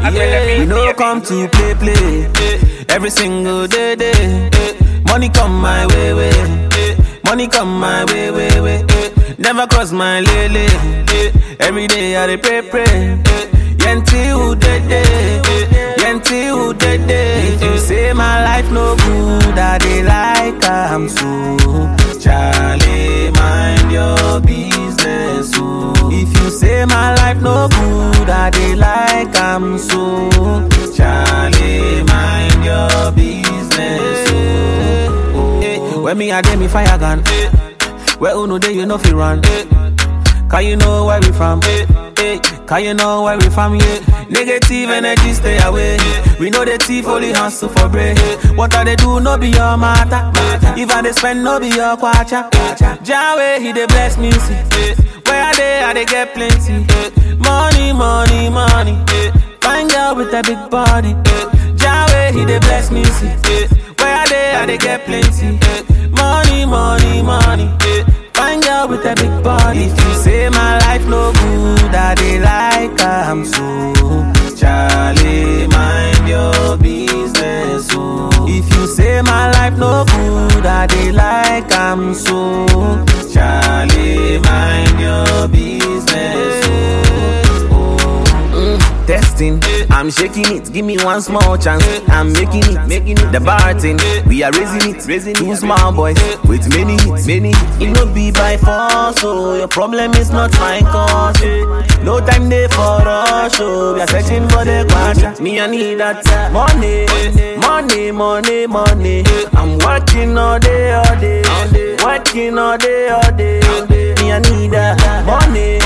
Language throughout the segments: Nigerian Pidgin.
Yeah, we no come to play. Every single day. Money come my way. Money come my way. Never cross my lele. Every day I dey pray. Yenti who dead day. If you say my life no good, I dey like I'm so. Charlie, mind your business. Oh. If you say my life no good, I dey like I'm so. Charlie, mind your business. Oh. Hey, when me a dey me fire gun. Where uno dey you know fi run. Can you know where we from? Can you know where we from? Yeah. Negative energy stay away. We know the thief only hustle for bread. What I they do no be your matter. If I they spend no be your kwacha. Jawe he dey bless me see. Where I they get plenty. Money. Find girl with a big body. Jawe he dey bless me see. Where I they get plenty. Money. Find girl with a big body. If you say my life no good, I dey like I'm so. Charlie, mind your business. Oh. If you say my life no good, I dey like I'm so. Charlie, mind your business. Testing, I'm shaking it, give me one small chance. I'm making it, the bar thing. We are raising it, two small boys with many hits. It no be by force, so your problem is not my cause. No time there for us, so we are searching for the quadra. Me I need that money. I'm working all day. Working all day. Me I need that money.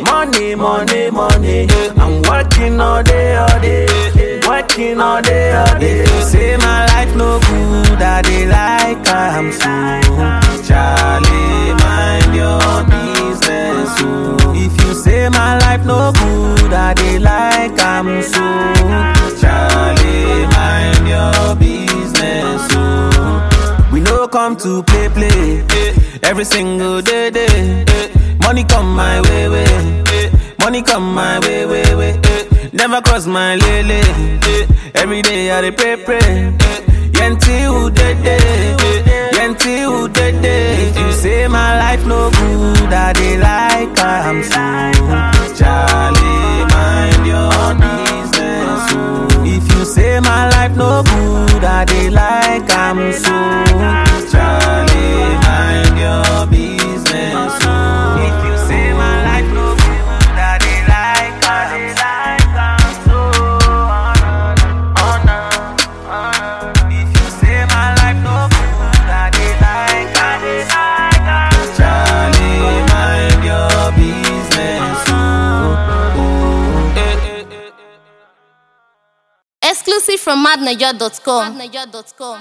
I'm working all day. Working all day. If you say my life no good, I dey like I'm so. Charlie, mind your business. Oh. If you say my life no good, I dey like I'm so. Charlie, mind your business. Oh. We no come to play. Every single day. Money come my way. Money come my way. Never cross my lele. Every day I dey pray. Yenti who dead day. If you say my life no good, I dey like I'm so. Charlie, mind your business. Oh. If you say my life no good, I dey like I'm so. Charlie, mind your business. Oh. If you say my life no good, I dey like I'm so. If you say my life no good, I dey like I'm so. Charlie, mind your business. Exclusive from madnaja.com.